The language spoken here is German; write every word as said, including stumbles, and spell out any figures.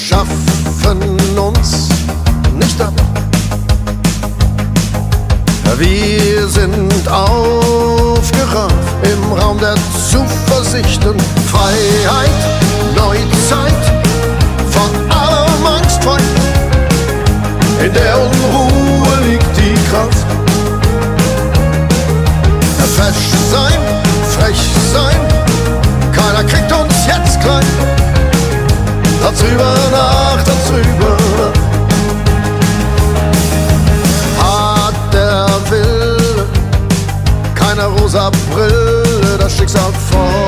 schaffen uns nicht ab. Wir sind aufgerafft im Raum der Zuversicht und Freiheit, Neuzeit, von allem Angst frei. In der Unruhe liegt die Kraft. Fesch sein, frech sein, keiner kriegt uns jetzt klein. Darüber nach, darüber nach. Hat der Wille keine rosa Brille, das Schicksal vor.